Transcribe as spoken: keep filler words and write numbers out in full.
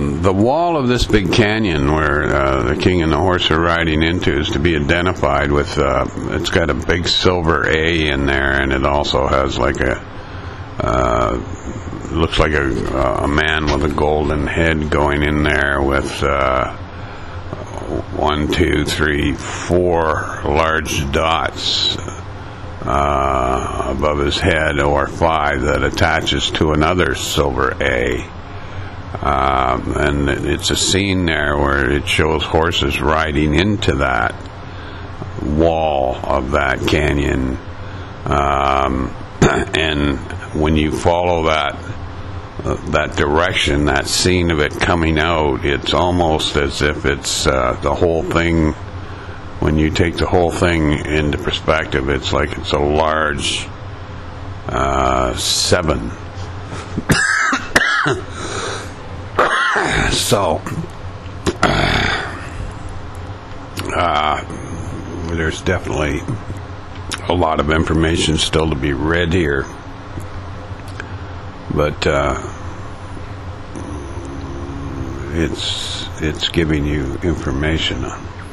um, the wall of this big canyon where uh, the king and the horse are riding into is to be identified with, uh, it's got a big silver A in there, and it also has like a, uh, looks like a, a man with a golden head going in there with uh, one, two, three, four large dots uh, above his head, or five that attaches to another silver A. Um, and it's a scene there where it shows horses riding into that wall of that canyon. Um, and when you follow that uh, that direction, that scene of it coming out, it's almost as if it's uh, the whole thing. When you take the whole thing into perspective, it's like it's a large uh, seven. So, uh, there's definitely a lot of information still to be read here, but uh, it's it's giving you information on